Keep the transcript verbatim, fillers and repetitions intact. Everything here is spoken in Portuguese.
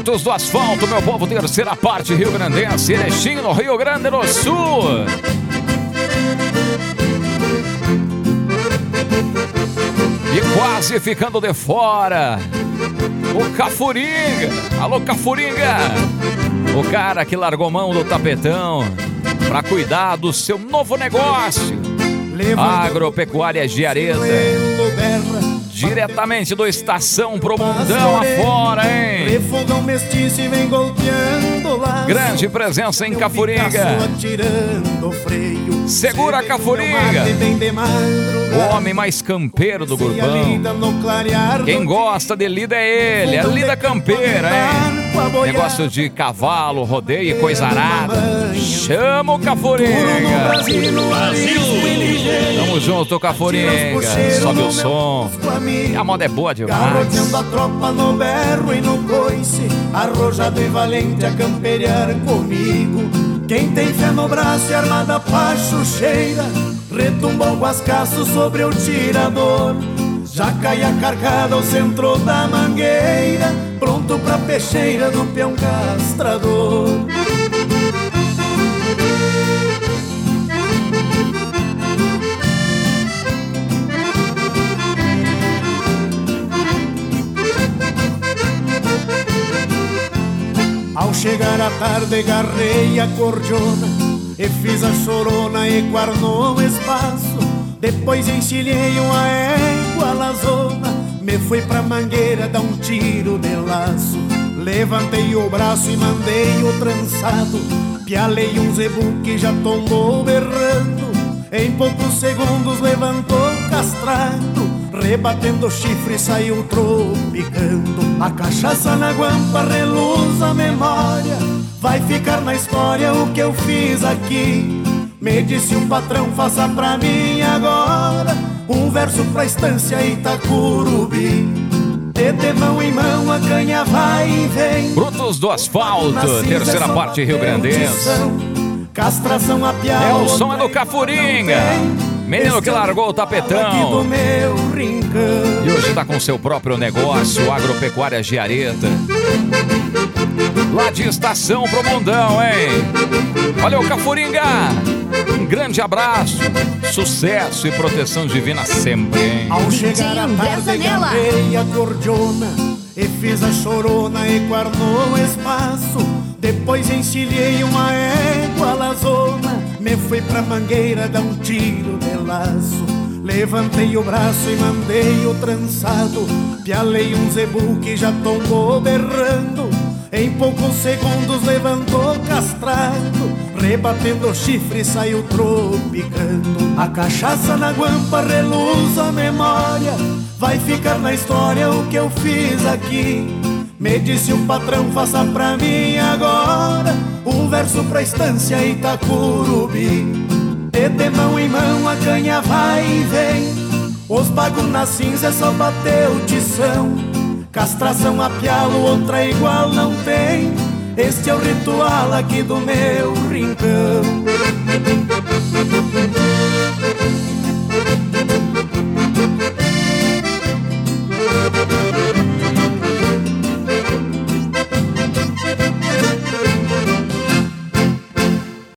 Brutos do Asfalto, meu povo, terceira parte Rio Grandense, Erechim, no Rio Grande do Sul. E quase ficando de fora, o Cafuringa. Alô, Cafuringa! O cara que largou mão do tapetão para cuidar do seu novo negócio, Agropecuária Giareta. Diretamente do Estação pro mundão afora, hein? Grande presença em Cafuringa. Segura a Cafuringa, o homem mais campeiro do Gurbão. Quem gosta de lida é ele, é lida campeira, hein? Negócio de cavalo, rodeio e coisa arada. Chama o Cafuringa. Tamo junto, Cafuringa. Sobe o som. E a moda é boa demais. Garroteando a tropa no berro e no coice, arrojado e valente a camperiar comigo. Quem tem fé no braço e armada pachucheira, retumba o guascaço sobre o tirador. Já cai a carcada ao centro da mangueira, pronto pra peixeira do peão castrador. Ao chegar a tarde garrei a cordiona e fiz a chorona e guarnou o espaço. Depois encilhei uma égua lazona, me fui pra mangueira dar um tiro de laço. Levantei o braço e mandei o trançado, pialei um zebu que já tombou berrando. Em poucos segundos levantou castrado, rebatendo o chifre saiu tropicando. A cachaça na guampa reluz a memória, vai ficar na história o que eu fiz aqui. Me disse um patrão, faça pra mim agora um verso pra estância Itacurubi. De, de mão em mão a canha vai e vem. Brutos do Asfalto, terceira parte Rio Grandense. Castração a piada. É o som é do Cafuringa, menino que largou o tapetão e hoje tá com seu próprio negócio, Agropecuária Giareta. Lá de Estação pro mundão, hein? Valeu, Cafuringa! Um grande abraço, sucesso e proteção divina sempre, hein? Ao chegar a tarde agarrei a cordiona e fiz a chorona e guardou o espaço. Depois encilhei uma égua lazona, me fui pra mangueira dar um tiro de laço. Levantei o braço e mandei o trançado, pialei um zebu que já tombou berrando. Em poucos segundos levantou castrado, rebatendo o chifre saiu tropicando. A cachaça na guampa reluz a memória, vai ficar na história o que eu fiz aqui. Me disse um patrão, faça pra mim agora um verso pra estância Itacurubi. E de mão em mão a canha vai e vem, os bagos na cinza só bateu tição. Castração a pialo, outra igual não tem, este é o ritual aqui do meu rincão.